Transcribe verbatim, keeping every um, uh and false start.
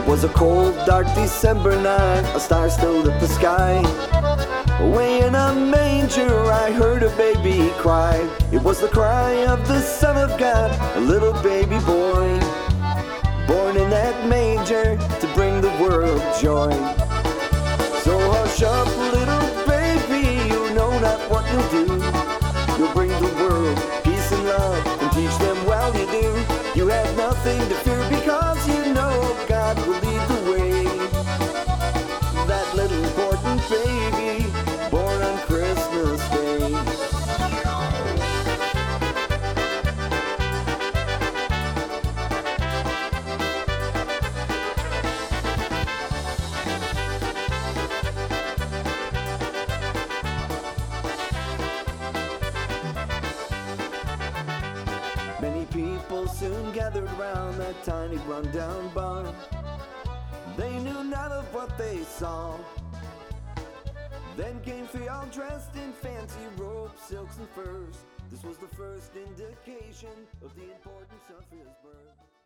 Was a cold, dark December night, a star still lit the sky. Away in a manger I heard a baby cry. It was the cry of the Son of God, a little baby boy, born in that manger to bring the world joy. So hush up, little baby, you know not what you'll do. You'll bring the world peace and love and teach them well you do. You have nothing to fear because you know God will lead the way. That little important baby born on Christmas Day. Many people soon gathered round that tiny rundown barn. They knew none of what they saw. Then came three all dressed in fancy robes, silks and furs. This was the first indication of the importance of his birth.